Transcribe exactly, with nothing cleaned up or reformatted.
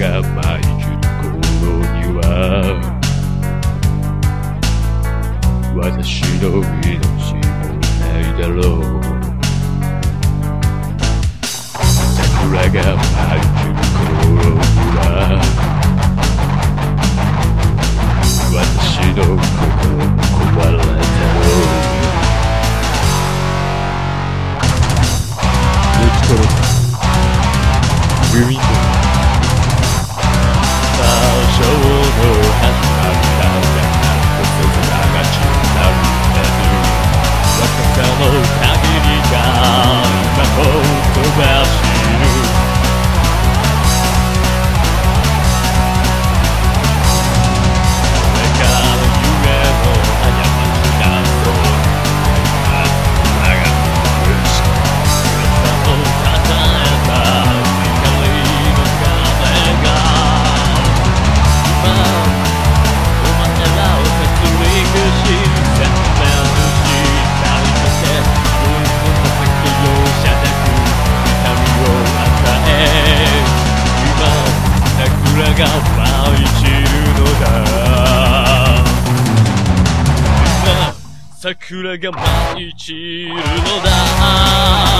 が舞い散る頃には私の命もないだろう。桜が舞い散る頃には私の心も壊れたろう。抜き取ろうウィンドウ場所の始まったのがなんとせずがちなるんだる若さの限りが今も飛ばしる。これから夢の過ちだと長くし体をたたえたが舞い散るのだ。今桜が舞い散るのだ。